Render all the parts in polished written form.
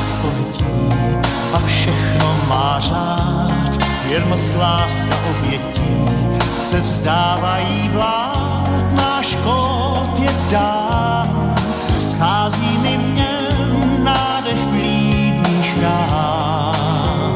století a všechno má řád, věrnost, láska, obětí se vzdávají vlád, náš kód je dán, schází mi v něm nádech vlídných rán.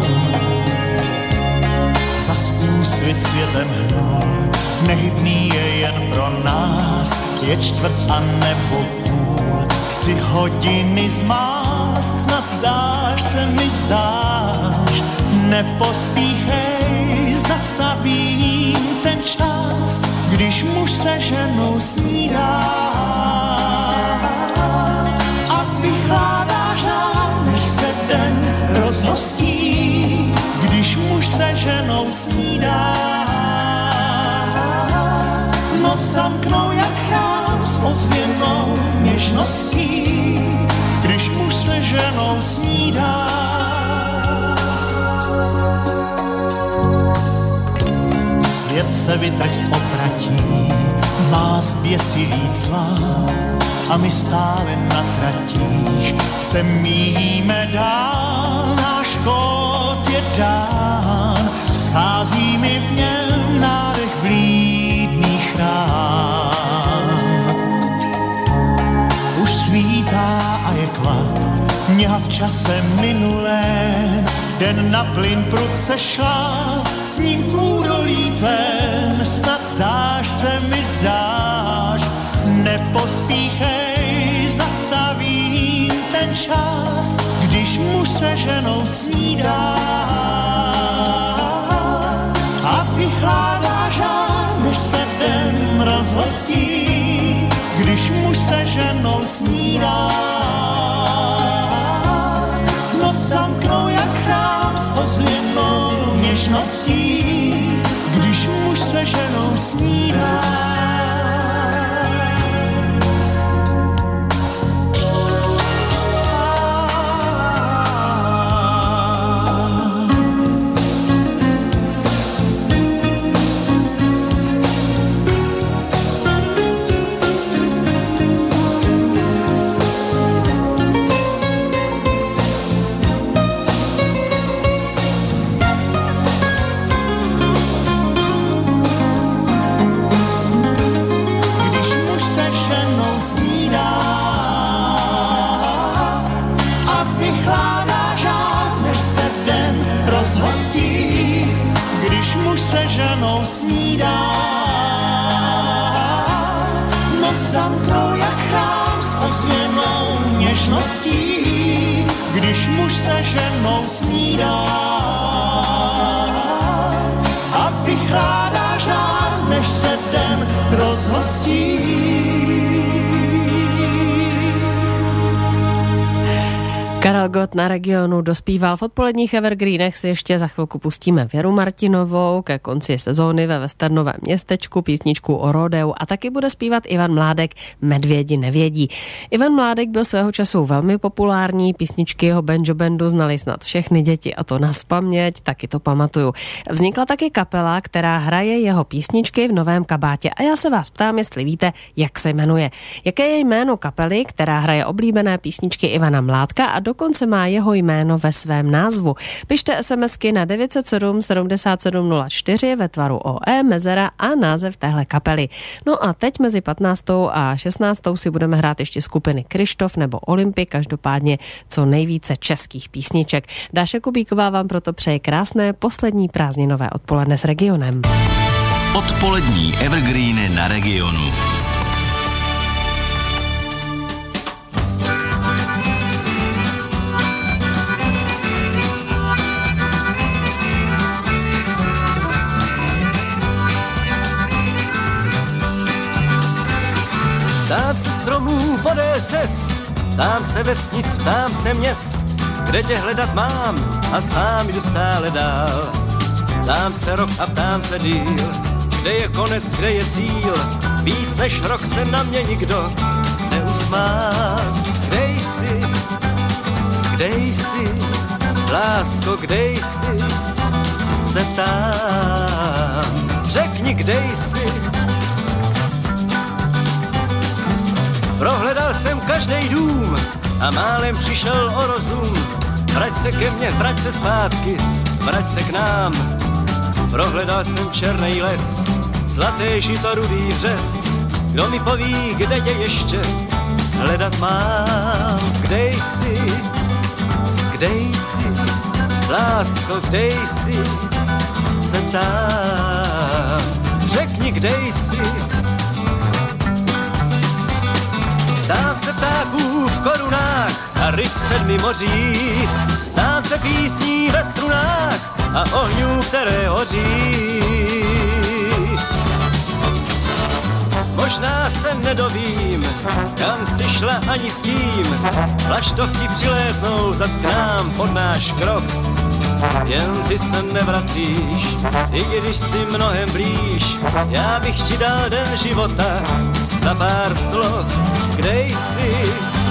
Zas úsvit světem hnal, nehybný je jen pro nás, je čtvrt a nebo půl, chci hodiny zmást, snad zdáš se mi zdáš, nepospíchej, zastavím ten čas, když muž se ženou snídá a vychládá žár, než se den rozhostí, když muž se ženou snídá. Noc zamknou jak chrám s ozvěnou něžností, když muž se ženou snídá. Svět se vytrh z opratí, má zběsilý cvál a my stále na tratích se míjíme dál, náš kód je dán, schází mi v něm nádech vlídných rán. Už svítá a je klad, mňa v čase minulém, den na plyn prudce šla, s ním v údolí tvém, snad zdáš se mi zdáš, nepospíchej, zastavím ten čas, když muž se ženou snídá a vychládá žár, než se den rozhostí, když muž se ženou snídá. Noc zamknou jak chrám s ozvěnou něžností, když muž se ženou snídá. Když muž se ženou snídá, noc zamknou jak chrám s ozvěnou něžností, když muž se ženou snídá a vychládá žár, než se den rozhostí. Karel Gott na Regionu dospíval. V odpoledních evergreenech si ještě za chvilku pustíme Věru Martinovou ke konci sezóny ve Westernovém městečku, písničku o rodeu, a taky bude zpívat Ivan Mládek Medvědi nevědí. Ivan Mládek byl svého času velmi populární, písničky jeho banjo bandu znali snad všechny děti, a to nazpaměť, taky to pamatuju. Vznikla taky kapela, která hraje jeho písničky v novém kabátě, a já se vás ptám, jestli víte, jak se jmenuje. Jaké je jméno kapely, která hraje oblíbené písničky Ivana Mládka a dokonce má jeho jméno ve svém názvu. Pište SMSky na 907 7704 ve tvaru OE, mezera a název téhle kapely. No a teď mezi 15. a 16. si budeme hrát ještě skupiny Krištof nebo Olympy, každopádně co nejvíce českých písniček. Dáša Kubíková vám proto přeje krásné poslední prázdninové odpoledne s Regionem. Odpolední evergreeny na Regionu. Ptám se stromů podél cest, ptám se vesnic, ptám se měst, kde tě hledat mám a sám jdu stále dál. Ptám se rok a ptám se díl, kde je konec, kde je cíl, víc než rok se na mě nikdo neusmál. Kde jsi, lásko, kde jsi, se ptám, řekni, kde jsi. Prohledal jsem každej dům a málem přišel o rozum. Vrať se ke mně, vrať se zpátky, vrať se k nám. Prohledal jsem černý les, zlaté žito, rudý vřes. Kdo mi poví, kde tě ještě hledat mám? Kde jsi, lásko, kde jsi, se tam. Řekni, kde jsi. Tam se ptáků v korunách a ryb v 7 moří. Tam se písní ve strunách a ohňů, které hoří. Možná se nedovím, kam jsi šla ani s kým. Vlaštovky přilétnou zas k nám pod náš krov. Jen ty se nevracíš, i když jsi mnohem blíž. Já bych ti dal den života za pár slov. Kde jsi,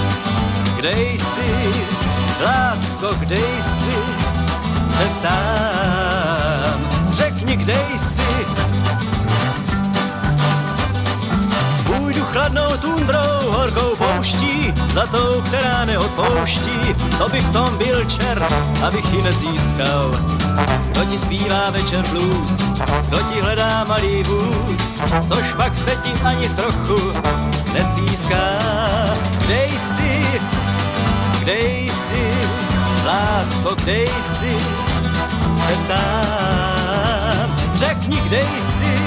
lásko, kde jsi, se ptám. Řekni, kde jsi. Půjdu chladnou tundrou, horkou pouští, zlatou, která neodpouští. To bych v tom byl čert, abych ji nezískal. Kdo ti zpívá večer blues, kdo ti hledá malý vůz, což pak se ti ani trochu nesíská. Kde jsi, lásko, kde jsi, se ptám. Řekni, kde jsi.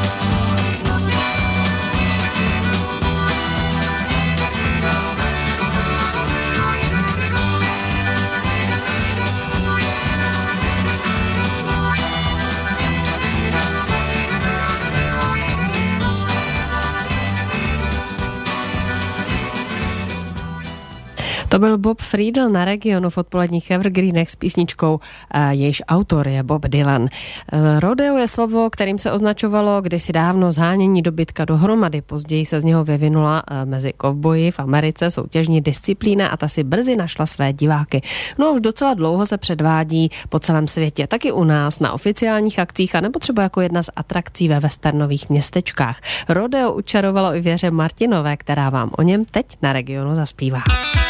To byl Bob Friedl na Regionu v odpoledních Evergreenech s písničkou, jejíž autor je Bob Dylan. Rodeo je slovo, kterým se označovalo kdysi dávno zhánění dobytka dohromady. Později se z něho vyvinula mezi kovboji v Americe soutěžní disciplína a ta si brzy našla své diváky. No a už docela dlouho se předvádí po celém světě, taky u nás na oficiálních akcích a nebo třeba jako jedna z atrakcí ve westernových městečkách. Rodeo učarovalo i Věře Martinové, která vám o něm teď na Regionu zaspívá.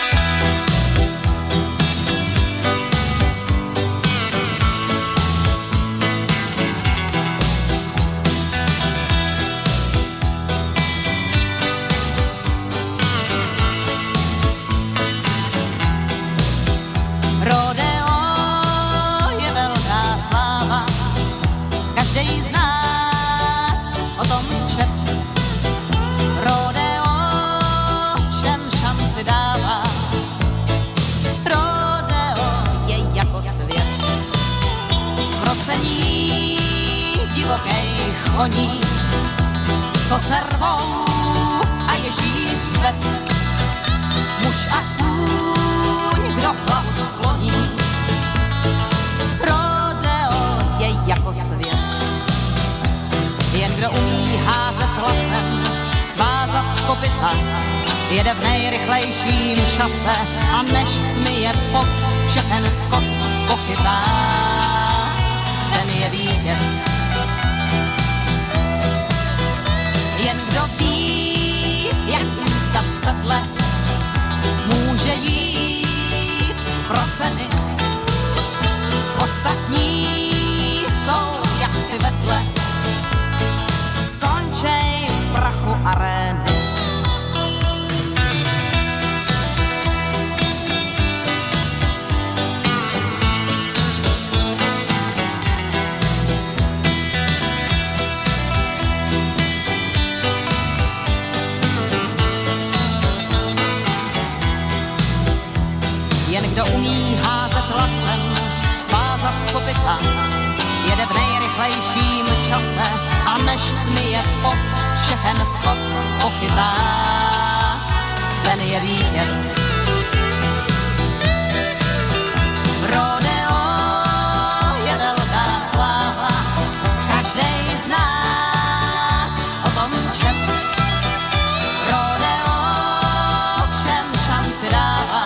Koní, co se rvou a ježí hřbet, muž a kůň, kdo hlavu skloní. Rodeo je jako svět, jen kdo umí házet lasem, svázat kopyta, jede v nejrychlejším čase a než smije pot, všechen skot pochytá, ten je vítěz. Jen kdo ví, jak zůstat v sedle, může jít pro ceny. Ostatní jsou jaksi vedle, skončej v prachu arény. Kdo umí házet lasem, svázat kopyta, jede v nejrychlejším čase a než smije pot, všechen skot pochytá, ten je vítěz. Rodeo je velká sláva, každej z nás o tom čep. Rodeo všem šanci dává,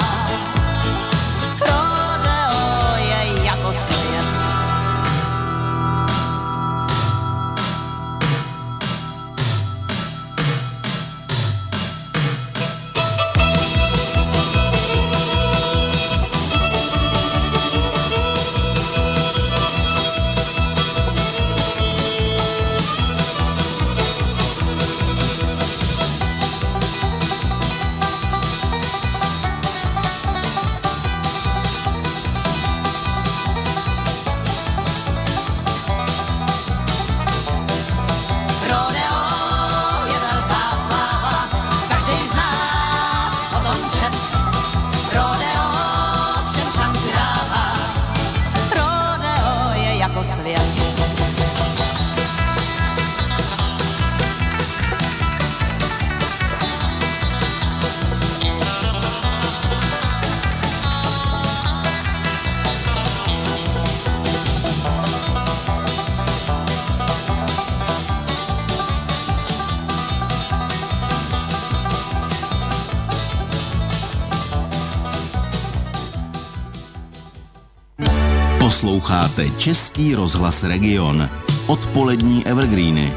Posloucháte Český rozhlas Region. Odpolední evergreeny.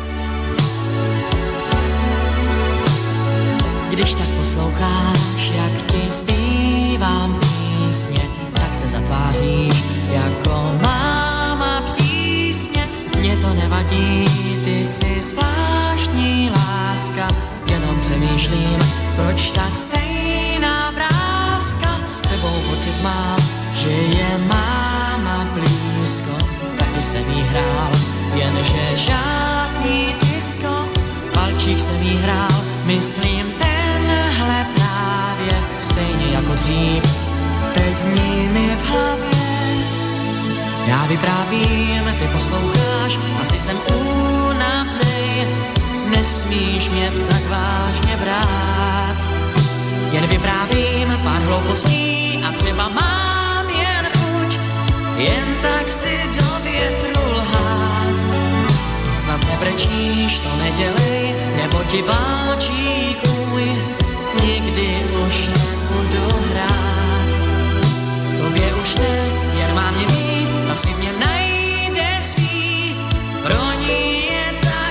Když tak posloucháš, jak ti zpívám písně, tak se zatváříš jako máma přísně. Mně to nevadí, ty jsi zvláštní láska, jenom přemýšlím, proč ta stejná vrázka. S tebou pocit mám, že je máma blízko, taky jsem jí hrál, jenže žádný disko. Palčík jsem jí hrál, myslím tenhle právě, stejně jako dřív, teď zní mi v hlavě. Já vyprávím, ty posloucháš, asi jsem únavnej, nesmíš mě tak vážně brát. Jen vyprávím pár hloupostí a třeba mám jen chuť, jen tak si do větru lhát. Snad nebrečíš, to nedělej, nebo ti válčík můj nikdy už nebudu hrát. Tobě už ne, jen mám mě mít, ta si v něm najde svý, pro ní je tak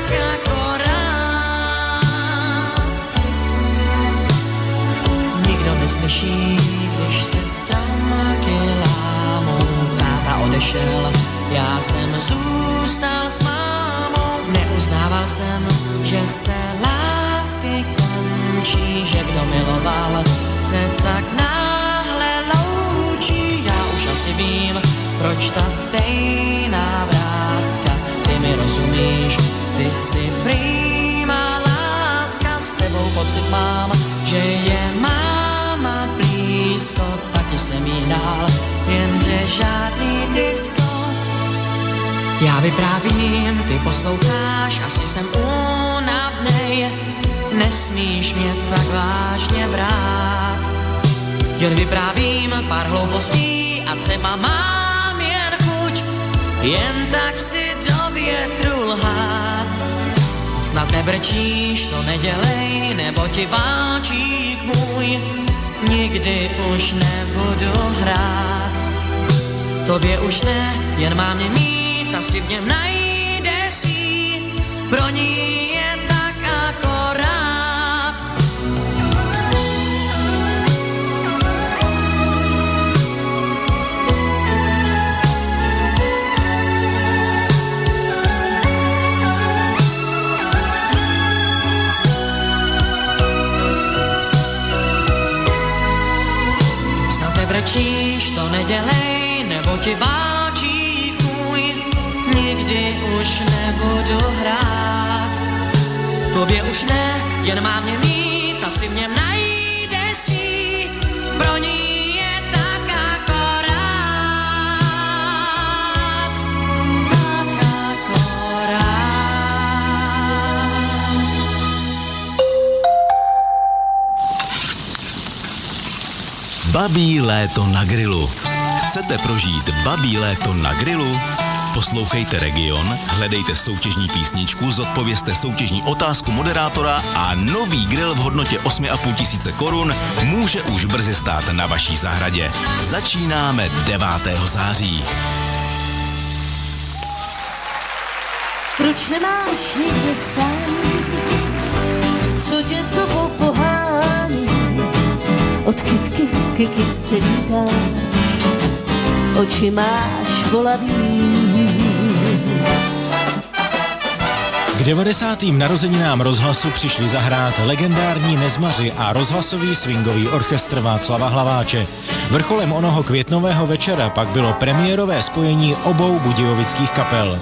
akorát. Nikdo neslyší, když se stromky lámou. Táta odešel, já jsem zůstal s mámou. Neuznával jsem, že se lásky končí, že kdo miloval, se tak náhle loučí. Já už asi vím, proč ta stejná vrázka, ty mi rozumíš, ty jsi prýmá láska. S tebou pocit mám, že je máma blízko, taky jsem jí hrál, jenže žádný disko. Já vyprávím, ty posloucháš, asi jsem únavnej, nesmíš mě tak vážně brát. Jen vyprávím pár hloupostí a třeba mám jen chuť, jen tak si do větru lhát. Snad nebrečíš, to nedělej, nebo ti válčík můj nikdy už nebudu hrát. Tobě už ne, jen mám mě mít, asi v něm najde svý, pro ní je tak akorát. Snad nebrečíš, to nedělej, nebo ti válčík můj nikdy už nebudu hrát. Tobě už ne, jen mám mě mít, asi v něm najde svý, pro ní je tak akorát, tak akorát. Babí léto na grilu. Chcete prožít babí léto na grilu? Poslouchejte Region, hledejte soutěžní písničku, zodpovězte soutěžní otázku moderátora a nový grill v hodnotě 8 500 korun může už brzy stát na vaší zahradě. Začínáme 9. září. Proč nemáš nikdy sám? Co tě to pohání? Od kytky ke kytce lítáš, oči máš bolavý. K 90. narozeninám rozhlasu přišli zahrát legendární Nezmaři a rozhlasový swingový orchestr Václava Hlaváče. Vrcholem onoho květnového večera pak bylo premiérové spojení obou budějovických kapel.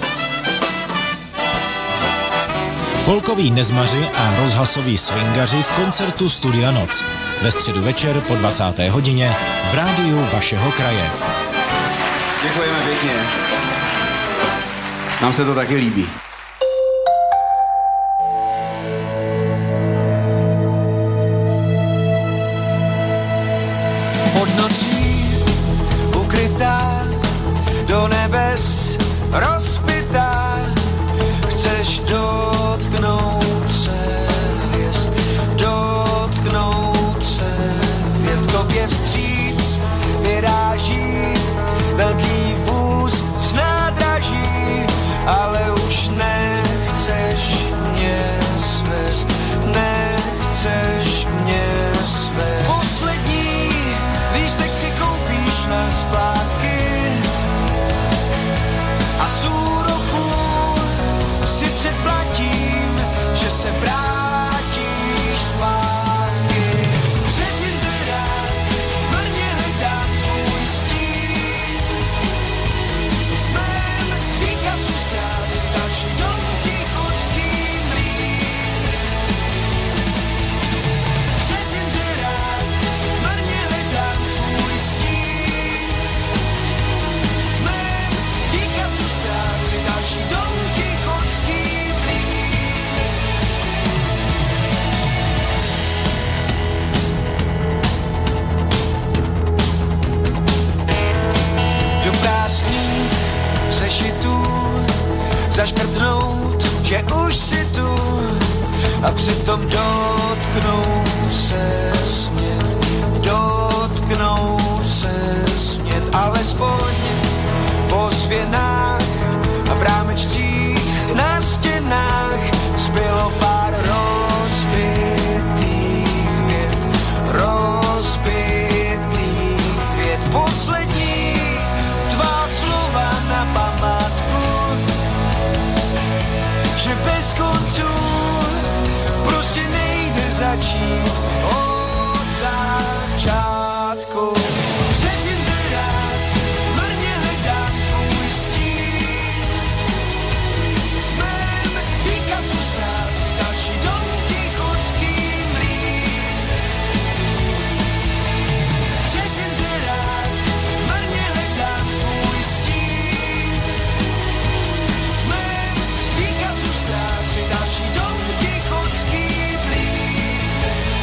Folkoví Nezmaři a rozhlasoví swingaři v koncertu Studia Noc. Ve středu večer po 20. hodině v rádiu vašeho kraje. Děkujeme pěkně. Nám se to taky líbí. Pod nocí ukrytá, do nebes rozpytá, chceš dotknout se hvězd, dotknout se hvězd. Tobě vstříc vyráží velký vůz přitom dotknout se smět, alespoň po ozvěnách a v rámečcích na stěnách zbylo pár rozbitých vět. Poslední tvá slova na památku, že bez konců prostě nejde začít od začátku. Přesím se rád, marně hledám tvůj stín. V mém výkazu ztrácí další Don Kichotský mlýn. Přesím se rád, marně hledám tvůj stín. V mém výkazu ztrácí další Don Kichotský mlýn.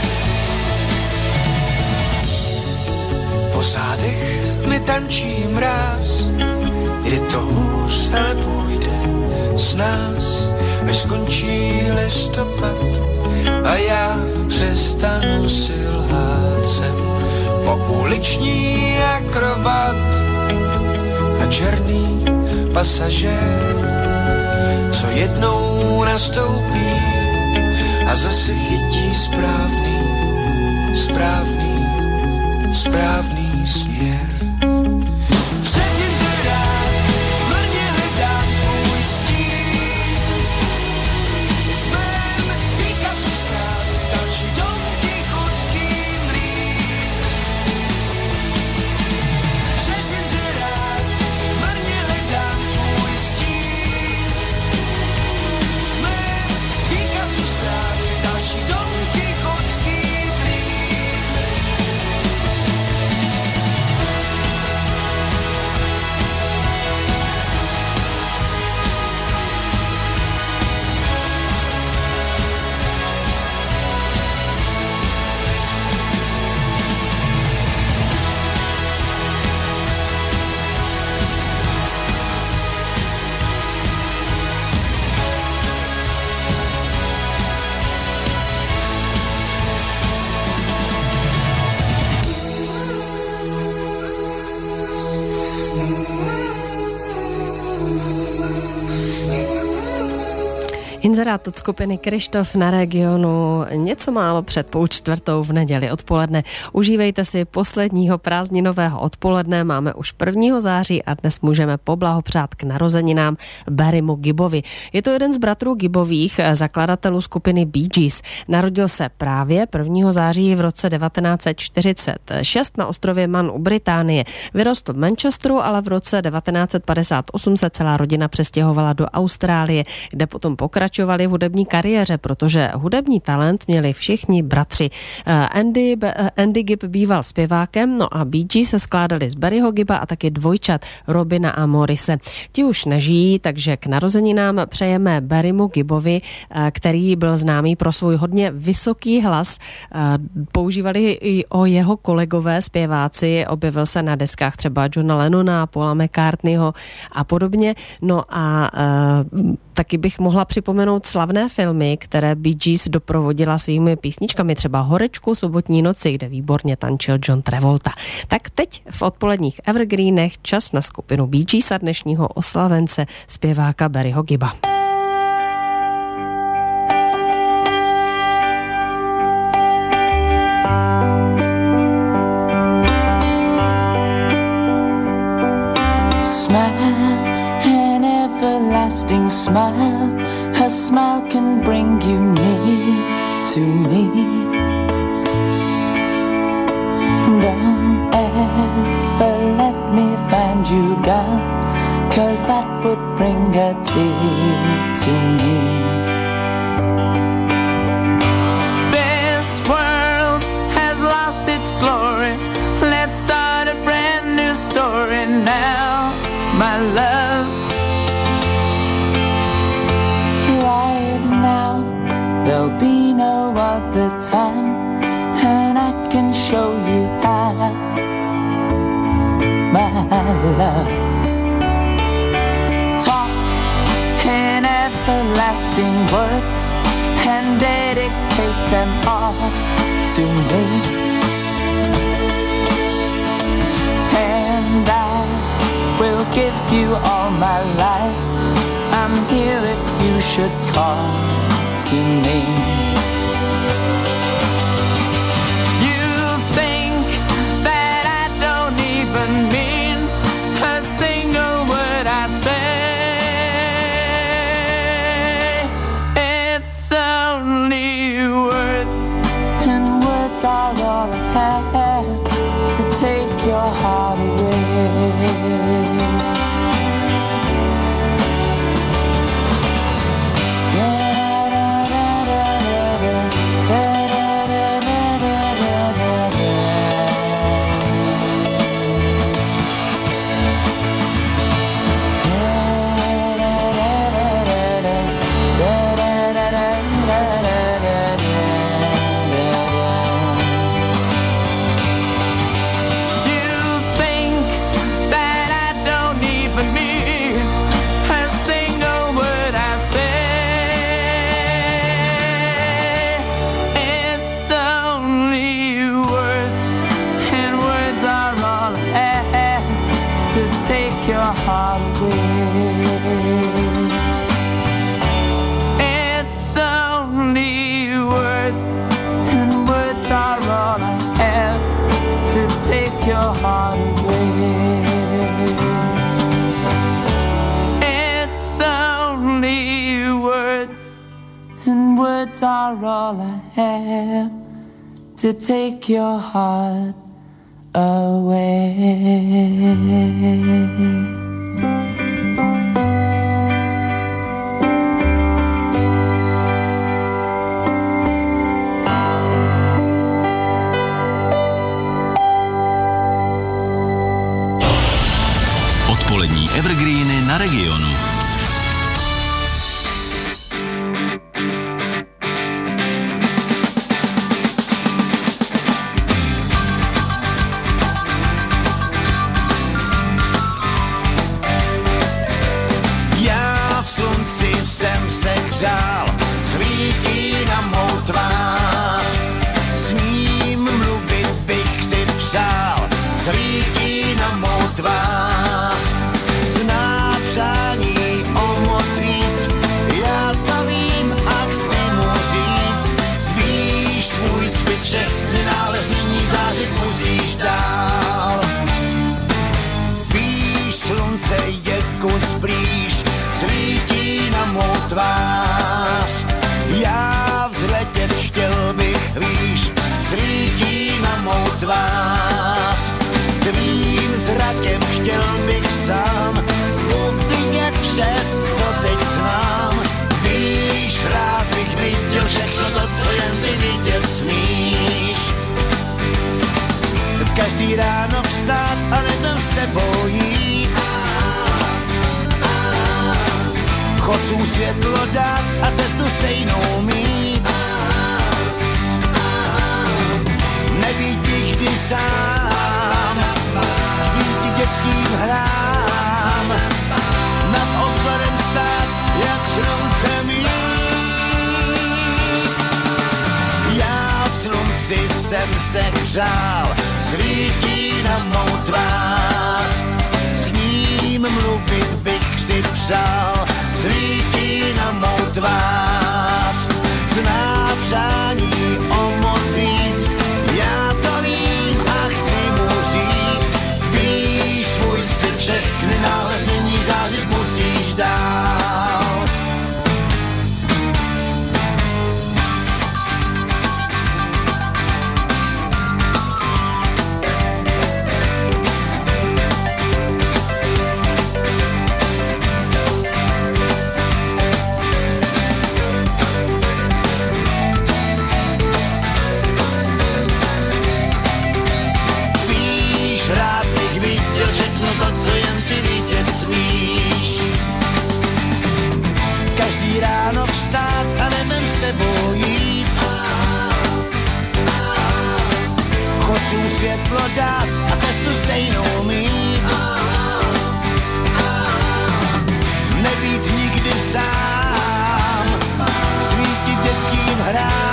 Po zádech mi tančí mráz, kdy to hůř, ale půjde z nás, než skončí listopad a já přestanu si lhát. Jsem pouliční akrobat a černý pasažér, co jednou nastoupí a zase chytí správný směr. Předtím se rád, marně hledám tvůj stín. V mém výkazu ztrácí další Don Kichotský mlýn. Předtím se rád, marně hledám tvůj stín. V mém výkazu ztrácí další Don Kichotský mlýn. Inzerát od skupiny Kryštof na Regionu něco málo před 3:30 v neděli odpoledne. Užívejte si posledního prázdninového odpoledne, máme už 1. září a dnes můžeme poblahopřát k narozeninám Barrymu Gibbovi. Je to jeden z bratrů Gibbových, zakladatelů skupiny Bee Gees. Narodil se právě 1. září v roce 1946 na ostrově Man u Británie. Vyrostl v Manchesteru, ale v roce 1958 se celá rodina přestěhovala do Austrálie, kde potom pokračovali v hudební kariéře, protože hudební talent měli všichni bratři. Andy Gibb býval zpěvákem, no a Bee Gees se skládali z Barryho Gibba a taky dvojčat Robina a Morrise. Ti už nežijí, takže k narozeninám přejeme Barrymu Gibbovi, který byl známý pro svůj hodně vysoký hlas. Používali i o jeho kolegové zpěváci, objevil se na deskách třeba Johna Lennona, Paula McCartneyho a podobně. No a taky bych mohla připomenout slavné filmy, které Bee Gees doprovodila svými písničkami, třeba Horečku sobotní noci, kde výborně tančil John Travolta. Tak teď v odpoledních Evergreenech čas na skupinu Bee Gees a dnešního oslavence zpěváka Barryho Gibba. Everlasting smile, her smile can bring you near to me. Don't ever let me find you gone, 'cause that would bring a tear to me. This world has lost its glory, let's start a brand new story now, my love. There'll be no other time, and I can show you how, my love. Talk in everlasting words, and dedicate them all to me. And I will give you all my life. I'm here if you should call to me. You think that I don't even mean a single word I say. It's only words, and words are all I have to take your heart away. It's only words, and words are all I have to take your heart away. It's only words, and words are all I have to take your heart away. Odpolední evergreeny na Regionu. Já v slunci jsem se hřál, svítí na mou tvář. Smím mluvit bych si přál, svítí na mou tvář. Zná přání o moc víc, já to vím a chci mu říct. Víš, tvůj cpit všechny nález nyní zářit musíš dál. Víš, slunce je kus blíž, svítí na mou tvář. Já vzletět chtěl bych, víš, svítí na mou tvář. Tvým zrakem chtěl bych sám uvidět vše, co teď znám. Víš, rád bych viděl všechno to, co jen ty vidět smíš. Každý ráno vstát a nedem s tebou jít. Chodcům světlo dát a cestu stejnou mít. Nebýt nikdy sám, svítit dětským hrám. Nad obzorem stát, jak slunce mít. Já v slunci jsem se hřál, svítí na mou tvář. S ním mluvit bych si přál, svítí na mou tvář. Zná přání o moc víc, já to vím a chci mu říct. Víš, tvůj cpit všechny nález nyní zářit musíš dál. Ráno vstát a nebem s tebou jít. Chodcům světlo dát a cestu stejnou mít. Nebýt nikdy sám, svítit dětským hrám.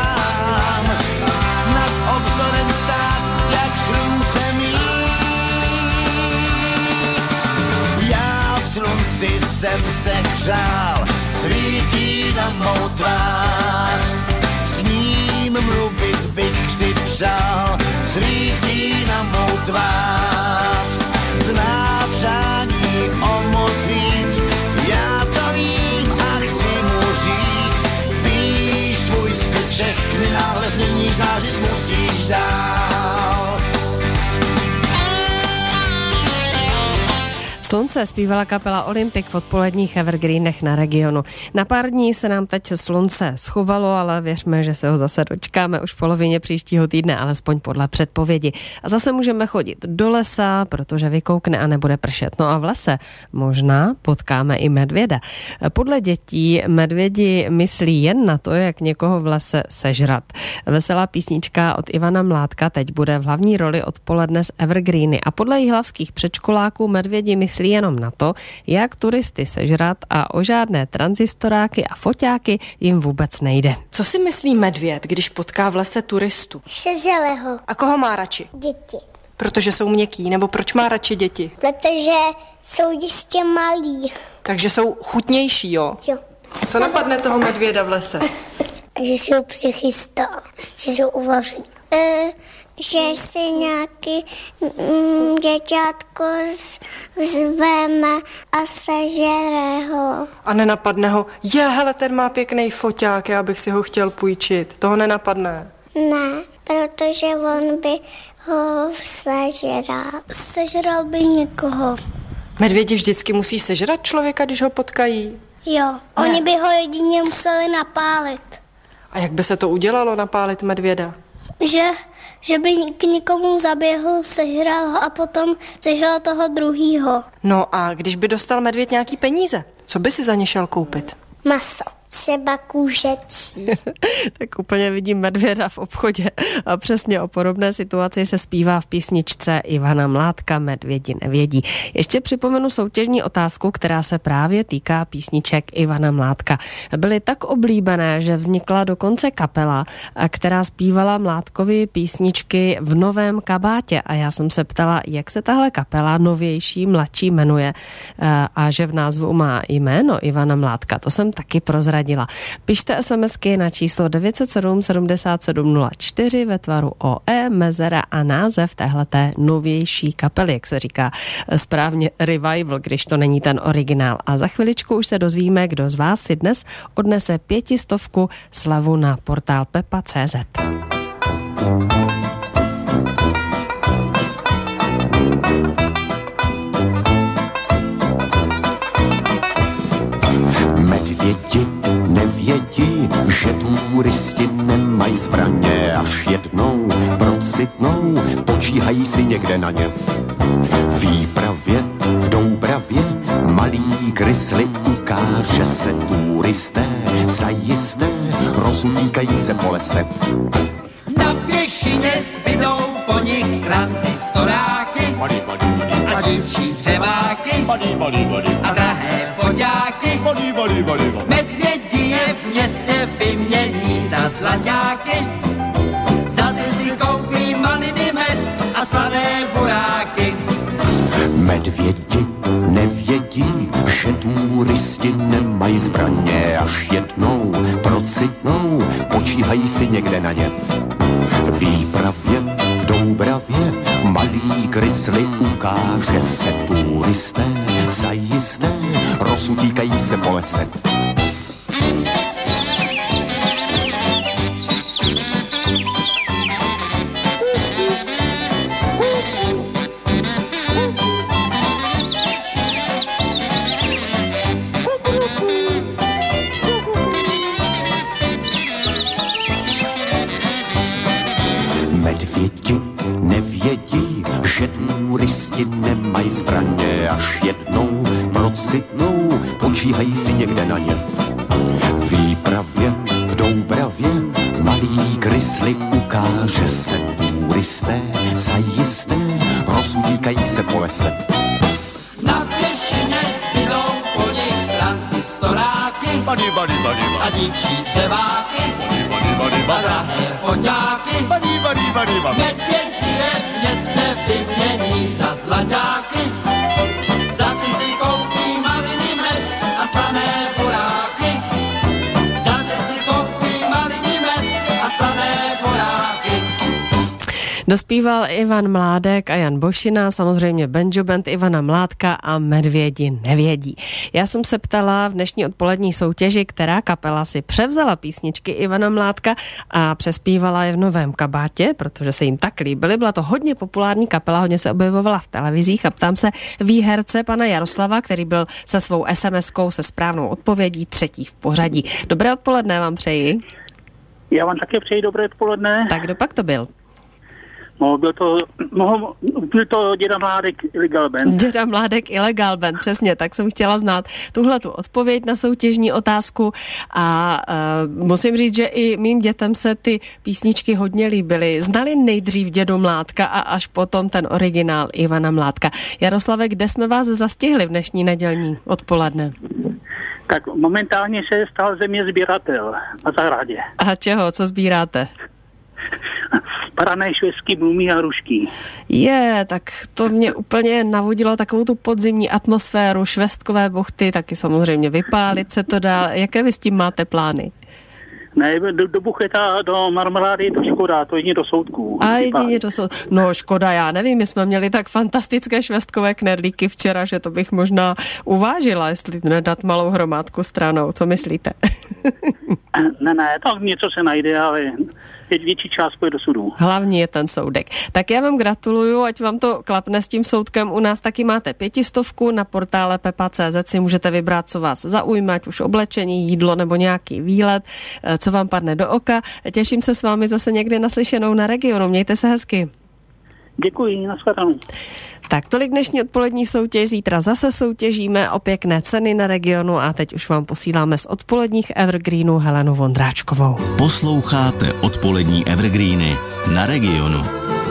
tvář. S ním mluvit bych si přál, svítí na mou tvář. Zná přání o moc víc, já to vím a chci mu říct. Víš, tvůj zpět všechny náhle změní, zářit musíš dál. Slunce zpívala kapela Olympik v odpoledních evergreenech na Regionu. Na pár dní se nám teď slunce schovalo, ale věřme, že se ho zase dočkáme už v polovině příštího týdne, alespoň podle předpovědi. A zase můžeme chodit do lesa, protože vykoukne a nebude pršet. No a v lese možná potkáme i medvěda. Podle dětí medvědi myslí jen na to, jak někoho v lese sežrat. Veselá písnička od Ivana Mládka teď bude v hlavní roli odpoledne z Evergreeny a podle jihlavských předškoláků medvědi myslí jenom na to, jak turisty sežrat a o žádné tranzistoráky a foťáky jim vůbec nejde. Co si myslí medvěd, když potká v lese turistu? Sežele ho. A koho má radši? Děti. Protože jsou měkký, nebo proč má radši děti? Protože jsou ještě malí. Takže jsou chutnější, jo? Jo. Co napadne toho medvěda v lese? Že se ho přichystá, že se ho uvaří. Že si nějaký děťátko zveme a sežere ho. A nenapadne ho, hele, ten má pěkný foťák, já bych si ho chtěl půjčit. Toho nenapadne? Ne, protože on by ho sežral. Sežral by někoho. Medvědi vždycky musí sežrat člověka, když ho potkají? Jo, oni by ho jedině museli napálit. A jak by se to udělalo, napálit medvěda? Že by k někomu zaběhl, sežral ho a potom sežral toho druhýho. No a když by dostal medvěd nějaký peníze, co by si za ně šel koupit? Maso. Třeba kůžecí. Tak úplně vidím medvěda v obchodě. A přesně o podobné situaci se zpívá v písničce Ivana Mládka Medvědi nevědí. Ještě připomenu soutěžní otázku, která se právě týká písniček Ivana Mládka. Byly tak oblíbené, že vznikla dokonce kapela, která zpívala Mládkovi písničky v novém kabátě. A já jsem se ptala, jak se tahle kapela novější, mladší jmenuje a že v názvu má jméno Ivana Mládka. To jsem taky prozradila. Pište SMSky na číslo 907 77 04 ve tvaru OE, mezera a název téhleté novější kapely, jak se říká správně revival, když to není ten originál. A za chviličku už se dozvíme, kdo z vás si dnes odnese 500 slavu na portál pepa.cz. Medvědi nevědí, že turisti nemají zbraně, až jednou procitnou, počíhají si někde na ně. V výpravě, v Doubravě, malý Grizzly ukáže se turisté, zajisté rozutíkají se po lese. Na pěšině zbydou po nich tranzistoráky a dívčí dřeváky a drahé foťáky. Medvědi je v městě vymění za zlaťáky, za ty si koupí maliny med a slané buráky. Medvědi nevědí, že turisti nemají zbraně, až jednou procitnou, počíhají si někde na ně. V výpravě, v Doubravě, malý Grizzly ukáže se turisté, zajisté rozutíkají se po lese. Medvědi nevědí, že turisti nemají zbraně, až jednou procitnou, počíhají si někde na ně. V výpravě, v Doubravě, malý Grizzly ukáže se turisté, zajisté rozutíkají se po lese. Na pěšině zbydou po nich tranzistoráky a dívčí dřeváky a drahé foťáky. Medvědi je v městě vymění za zlaťáky, za ty si koupí maliny med a slané buráky, za ty si Dospíval Ivan Mládek a Jan Bošina, samozřejmě Banjo Band Ivana Mládka a Medvědi nevědí. Já jsem se ptala v dnešní odpolední soutěži, která kapela si převzala písničky Ivana Mládka a přespívala je v novém kabátě, protože se jim tak líbily. Byla to hodně populární kapela, hodně se objevovala v televizích a ptám se výherce pana Jaroslava, který byl se svou SMS-kou se správnou odpovědí 3. v pořadí. Dobré odpoledne vám přeji. Já vám také přeji dobré odpoledne. Tak kdo pak to byl? Byl to Děda Mládek Illegal Band. Děda Mládek Illegal Band, přesně, tak jsem chtěla znát tuhletu odpověď na soutěžní otázku a musím říct, že i mým dětem se ty písničky hodně líbily. Znali nejdřív Dědu Mládka a až potom ten originál Ivana Mládka. Jaroslave, kde jsme vás zastihli v dnešní nedělní odpoledne? Tak momentálně se stal ze mě sběratel na zahradě. A čeho? Co sbíráte? Parané švestky, blumy a hrušky. Tak to mě úplně navodilo takovou tu podzimní atmosféru, švestkové buchty, taky samozřejmě vypálit se to dá. Jaké vy s tím máte plány? Ne, do bucheta, do marmelády je to škoda, to jedině do soudků. A jedině do soudků. No škoda, já nevím, my jsme měli tak fantastické švestkové knedlíky včera, že to bych možná uvážila, jestli nedat malou hromádku stranou. Co myslíte? Ne, tak něco se najde, ale větší část půjde do soudu. Hlavní je ten soudek. Tak já vám gratuluju, ať vám to klapne s tím soudkem. U nás taky máte 500 na portále pepa.cz, si můžete vybrat, co vás zaujme, ať už oblečení, jídlo nebo nějaký výlet, co vám padne do oka. Těším se s vámi zase někdy naslyšenou na Regionu. Mějte se hezky. Děkuji, nashledanou. Tak tolik dnešní odpolední soutěž, zítra zase soutěžíme o pěkné ceny na Regionu a teď už vám posíláme z odpoledních Evergreenů Helenu Vondráčkovou. Posloucháte odpolední Evergreeny na Regionu.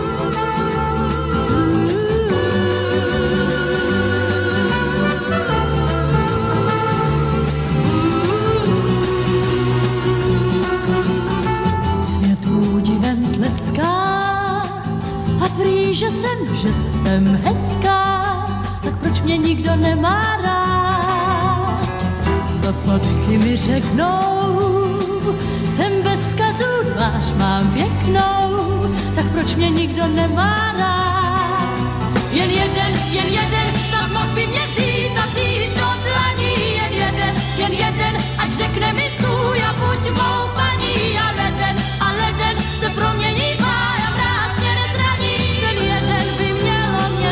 Světu divem tleská a prý, že jsem hezká, tak proč mě nikdo nemá rád? Co fotky mi řeknou, jsem bez kazů, tvář mám pěknou, tak proč mě nikdo nemá rád? Jen jeden, snad mohl by mě vzít a vzít do dlaní. Jen jeden, ať řekne mi stůj a buď mou paní. A leden se promění v máj a vrátně nezraní. Ten jeden by mělo mě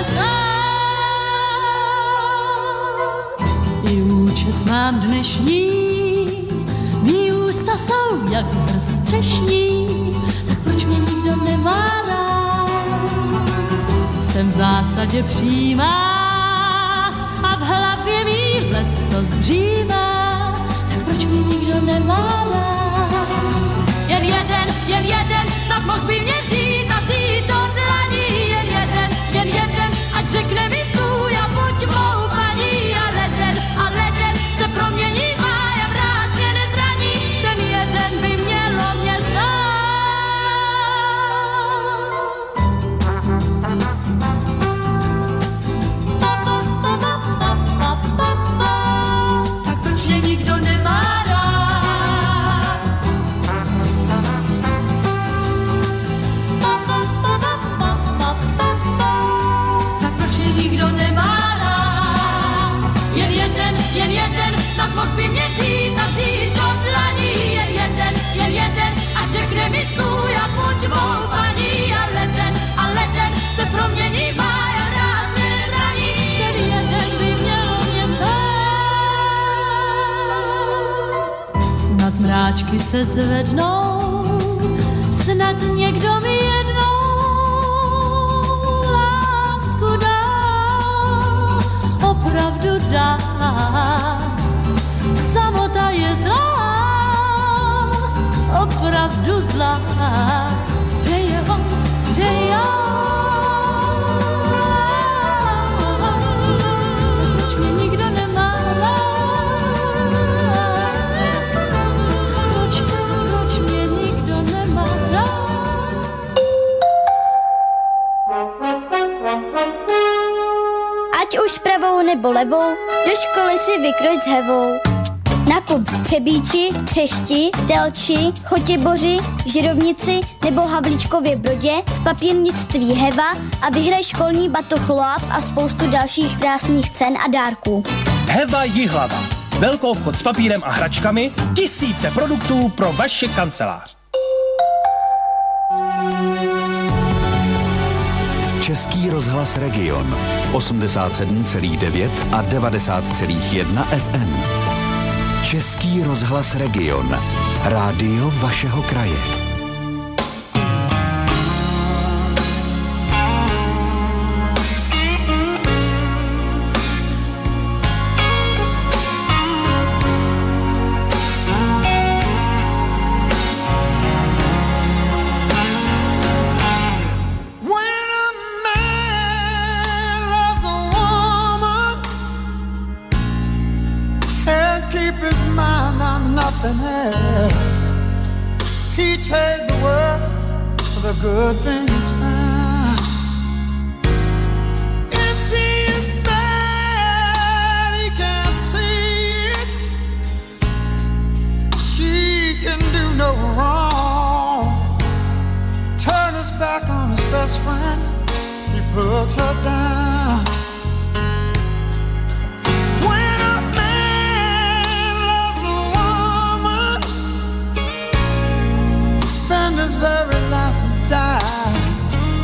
znát. I účes mám dnešní, mý ústa jsou jak prst třešní, tak proč mě nikdo nemá rád? Jsem v zásadě přímá a v hlavě mý leco zřívá, tak proč mě nikdo nemá rád? Jen jeden, snad mohl by mě vzít a vzít do dlaní. Jen jeden, ať řekne mi stůj a buď mou paní. A leden se promění v máj a vrátně nezraní. Ten jeden by mělo mě tak proč mě nikdo nemá rád? Tak proč mě nikdo nemá rád? Jen jeden, snad mohl by mě vzít a vzít do dlaní. Jen jeden, ať řekne mi stůj a buď mou paní. A leden se promění v máj a vrátně nezraní. Ten jeden by mělo mě znát. Snad mráčky se zvednou, snad někdo mi jednou lásku dá, opravdu dá. Samota je zlá, opravdu zlá, že je on, že já. Proč mě nikdo nemá rád? Proč mě nikdo nemá rád? Ať už pravou nebo levou, do školy si vykroč s hevou. Na Jakub v Třebíči, Třešti, Telči, Chotěboři, Žirovnici nebo Havlíčkově Brodě, v papírnictví Heva a vyhraj školní batoh Loap a spoustu dalších krásných cen a dárků. Heva Jihlava. Velkoobchod s papírem a hračkami, tisíce produktů pro vaši kancelář. Český rozhlas Region 87,9 a 90,1 FM. Český rozhlas Region. Rádio vašeho kraje. He trade the world for the good things found. If she is bad, he can't see it. She can do no wrong. Turn his back on his best friend, he puts her down. His very last dime,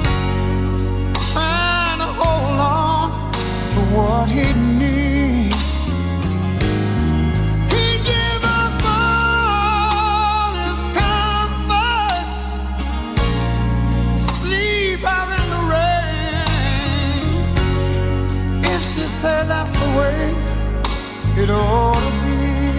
trying to hold on to what he needs. He gave up all his comforts, sleep out in the rain. If she said that's the way it ought to be.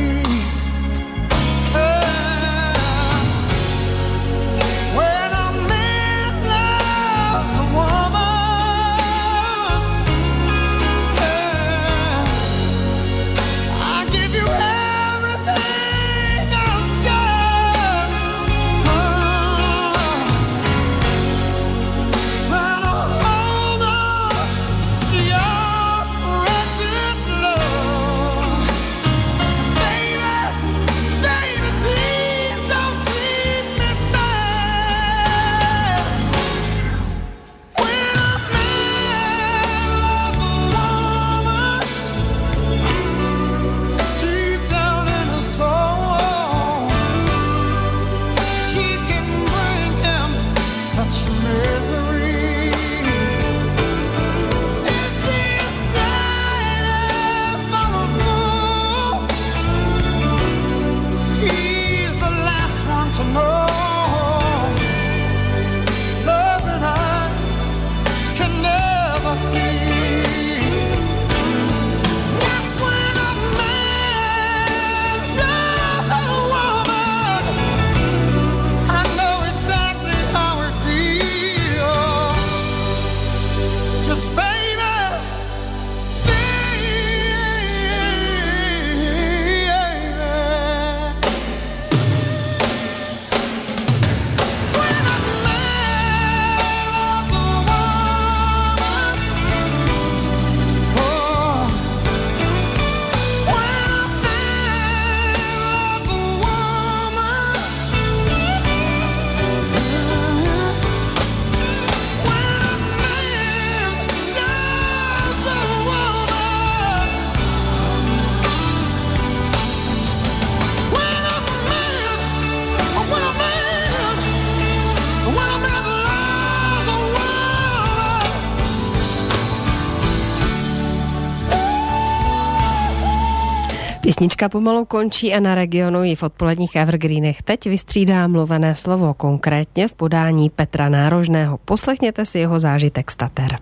Písnička pomalu končí a na Regionu ji v odpoledních evergreenech teď vystřídá mluvené slovo, konkrétně v podání Petra Nárožného. Poslechněte si jeho zážitek z Tater.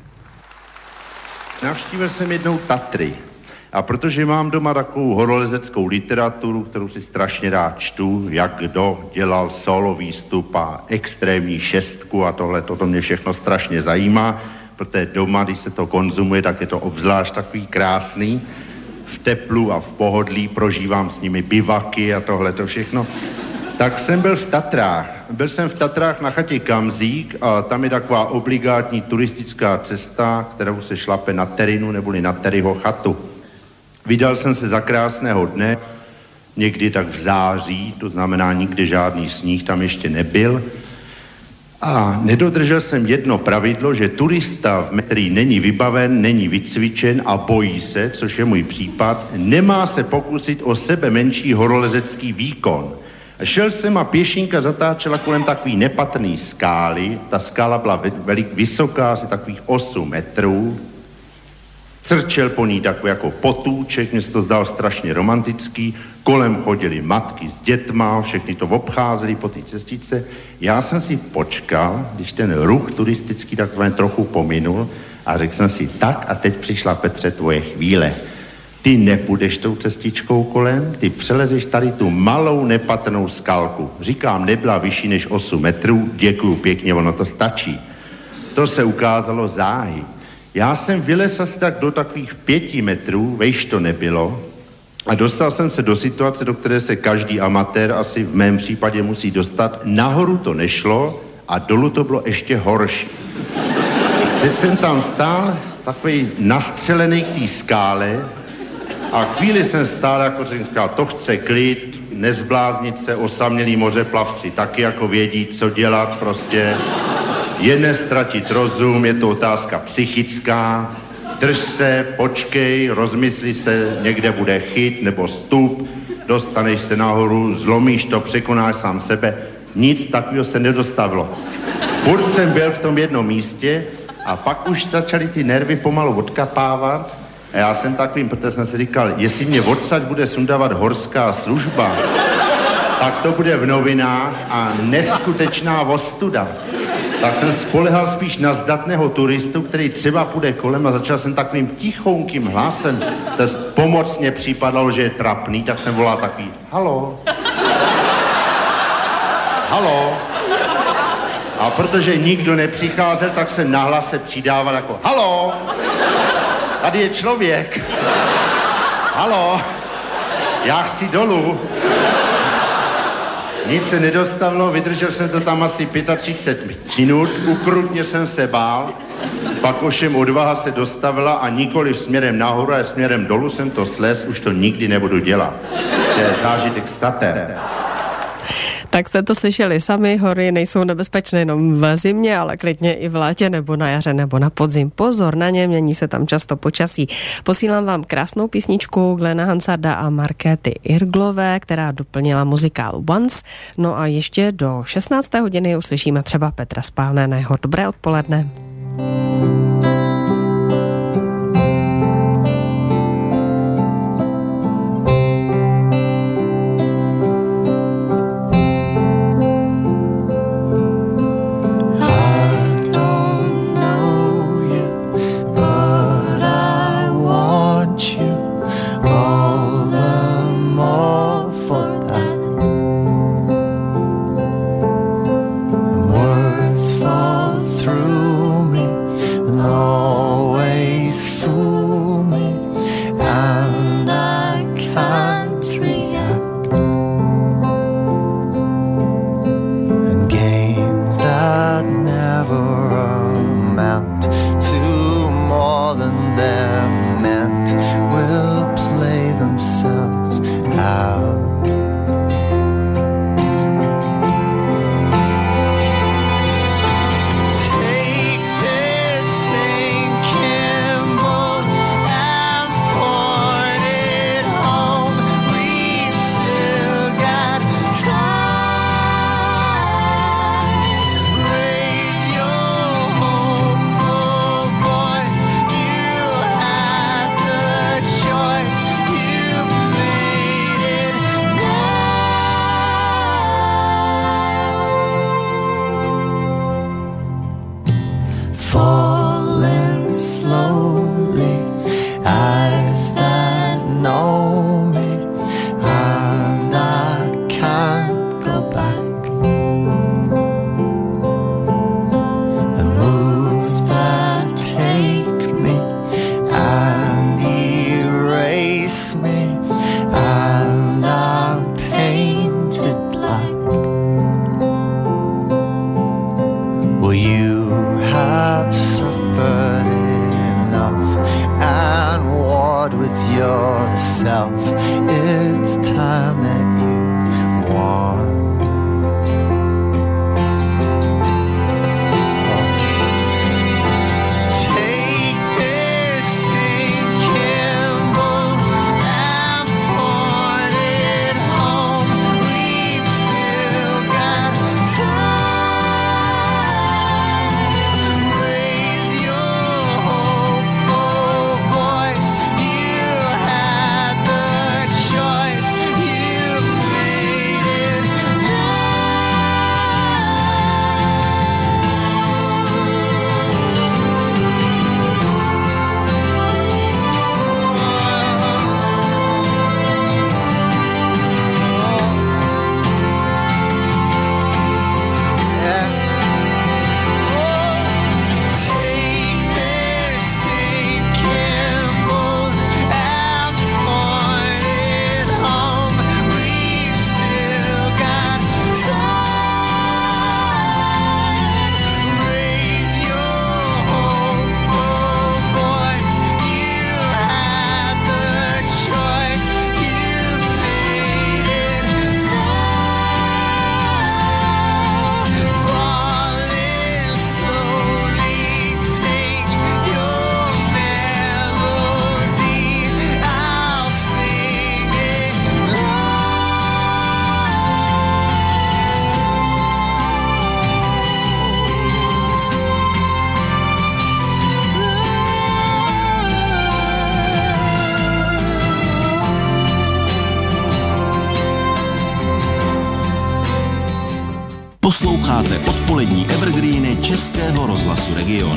Navštívil jsem jednou Tatry a protože mám doma takovou horolezeckou literaturu, kterou si strašně rád čtu, jak kdo dělal solo výstup a extrémní šestku a tohle, to mě všechno strašně zajímá, protože doma, když se to konzumuje, tak je to obzvlášť takový krásný. V teplu a v pohodlí prožívám s nimi bivaky a tohle to všechno. Tak jsem byl v Tatrách. Byl jsem v Tatrách na chatě Kamzík a tam je taková obligátní turistická cesta, kterou se šlape na Terinu neboli na Terryho chatu. Vydal jsem se za krásného dne, někdy tak v září, to znamená nikdy žádný sníh tam ještě nebyl. A nedodržel jsem jedno pravidlo, že turista, který není vybaven, není vycvičen a bojí se, což je můj případ, nemá se pokusit o sebe menší horolezecký výkon. A šel jsem a pěšinka zatáčela kolem takový nepatrný skály. Ta skála byla vysoká, asi takových 8 metrů. Crčel po ní takový jako potůček, mně se to zdalo strašně romantický. Kolem chodili matky s dětma, všechny to obcházeli po té cestičce. Já jsem si počkal, když ten ruch turistický takové trochu pominul a řekl jsem si, tak a teď přišla, Petře, tvoje chvíle. Ty nepůjdeš tou cestičkou kolem, ty přelezeš tady tu malou nepatrnou skalku. Říkám, nebyla vyšší než 8 metrů, děkuju pěkně, ono to stačí. To se ukázalo záhy. Já jsem vylez asi tak do takových 5 metrů, vejš to nebylo, a dostal jsem se do situace, do které se každý amatér asi v mém případě musí dostat. Nahoru to nešlo a dolů to bylo ještě horší. Teď jsem tam stál, takový nastřelený k té skále, a chvíli jsem stál, jako jsem říkal, to chce klid, nezbláznit se, osamělí mořeplavci, taky jako vědí, co dělat, prostě je nestratit rozum, je to otázka psychická, drž se, počkej, rozmysli se, někde bude chyt nebo stup, dostaneš se nahoru, zlomíš to, překonáš sám sebe, nic takového se nedostavilo. Furt jsem byl v tom jednom místě a pak už začaly ty nervy pomalu odkapávat. A já jsem takovým, protože jsem si říkal, jestli mě odsaď bude sundávat horská služba, tak to bude v novinách a neskutečná ostuda. Tak jsem spolehal spíš na zdatného turistu, který třeba půjde kolem, a začal jsem takovým tichounkým hlasem. To pomocně připadalo, že je trapný, tak jsem volal takový, halo. Halo. A protože nikdo nepřicházel, tak jsem nahlas se přidával jako, halo. Tady je člověk. Halo, já chci dolů. Nic se nedostavilo, vydržel jsem to tam asi 35 minut, ukrutně jsem se bál, pak ovšem odvaha se dostavila a nikoli směrem nahoru, ale směrem dolů jsem to slez, už to nikdy nebudu dělat. To je zážitek statem. Tak jste to slyšeli sami, hory nejsou nebezpečné jenom v zimě, ale klidně i v létě nebo na jaře nebo na podzim. Pozor na ně, mění se tam často počasí. Posílám vám krásnou písničku Glena Hansarda a Markéty Irglové, která doplnila muzikál Once. No a ještě do 16. hodiny uslyšíme třeba Petra Spálného. Dobré odpoledne. yourself. It's time that you want. Take this sinking boat and point it home. We've still got time. Raise your hopeful voice. You had the choice. You made it Take this sinking boat and point it home. We've still got time. Raise your hopeful voice. You had the choice. You made it now. Falling slowly, sing your melody. I'll sing it Posloucháte odpolední evergreeny Českého rozhlasu Region.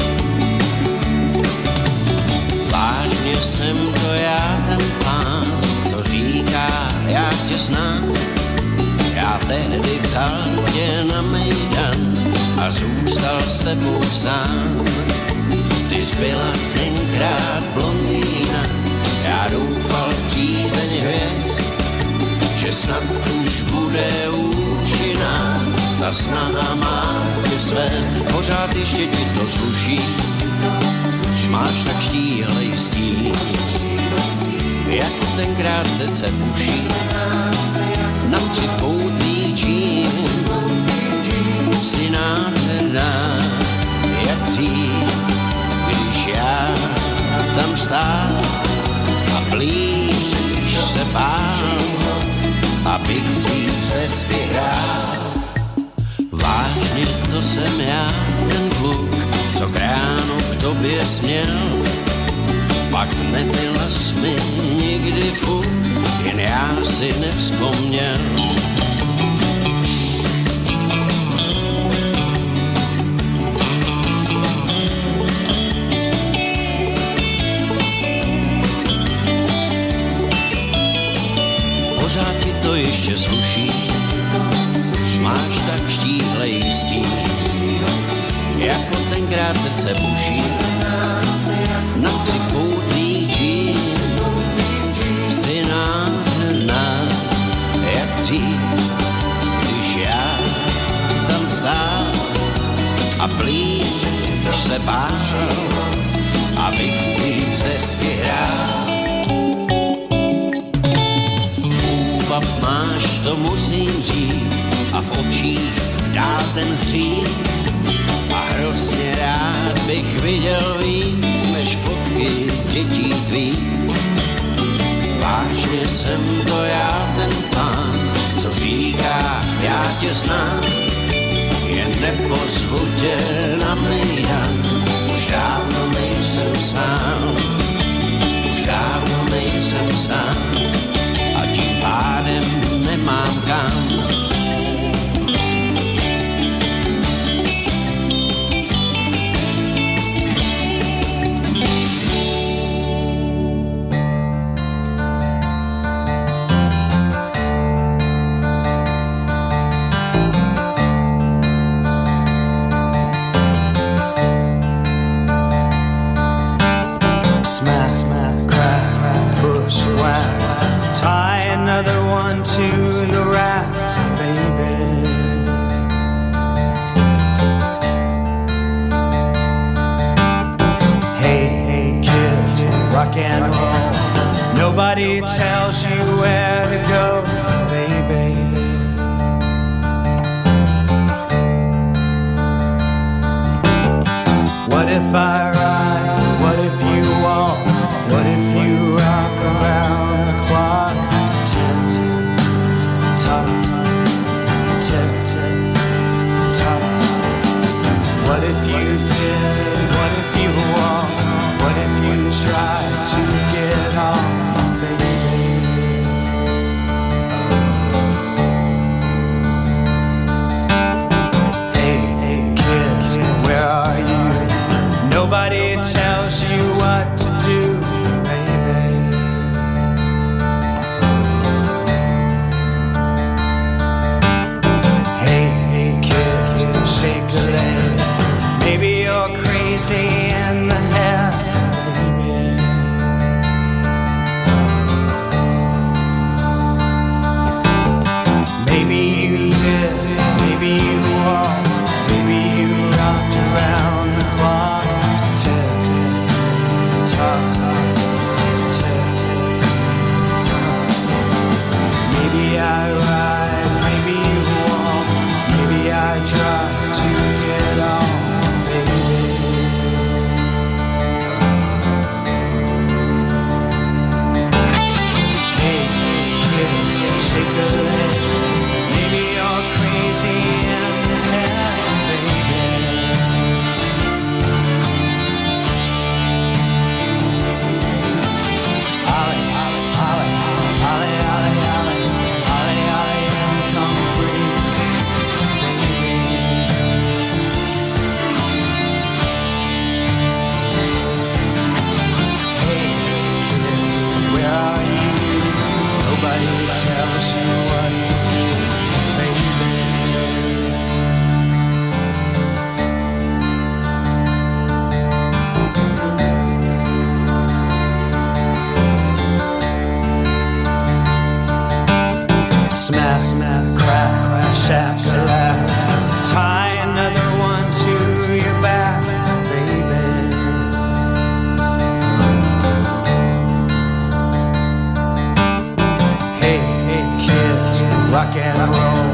Vážně jsem to já, ten pán, co říká, já tě znám. Já tehdy vzal tě na mejdan a zůstal s tebou sám. Ty zbyla tenkrát blondýna, já doufal v přízeň hvězd, že snad už bude účinná ta snaha má tě svést. Pořád ještě ti to sluší, máš tak štíhlej stín, jako tenkrát srdce puší na při poutví čín. Si nádherná, jak dřív, když já tam stál a blíž se bál, abych víc hezky hrál. Vážně to jsem já, ten kluk, co kránu k tobě směl. Pak nebyla jsi mi nikdy fuk, jen já si nevzpomněl. Pořád ti to ještě sluší, máš tak štíhlej stín, jako tenkrát srdce buší na tři poutví čín. Jsi nádherná, jak dřív, když já tam stál a blíž se bál, abych víc hezky hrál. Úbav máš, to musím říct, a v očích dál ten hřích. A hrozně rád bych viděl víc, než fotky dětí tvých. Vážně jsem to já, ten pán, co říká, já tě znám. Jen nepozvu tě na mejdan, už dávno nejsem sám. Už dávno nejsem sám a tím pádem nemám kam. Nobody tells you where to if I ride? What if you walk? What if you rock around the clock? Tick, tock, tick, tock. What if you did? What if you walk? What if you try to get on, baby? Hey, kid, where are you? Nobody tells you what to do, baby. Hey, kid, shake a leg. Maybe you're crazy in the head, baby. Maybe you did, maybe you walked, maybe you rocked around the clock. Tick, tock, tick, tock. Maybe I ride, maybe you walk, maybe I try to get on. Shake a leg. Maybe you're crazy in the head, baby. Ollie, Ollie, Ollie, Ollie, Ollie, Ollie, Ollie, Ollie, and come free, baby. Hey, kids, where are you? Nobody tells you what to do, baby. Smash, smash, crack, shack-a-lack. Tie another one to your back, baby. Hey, kids, rock and roll.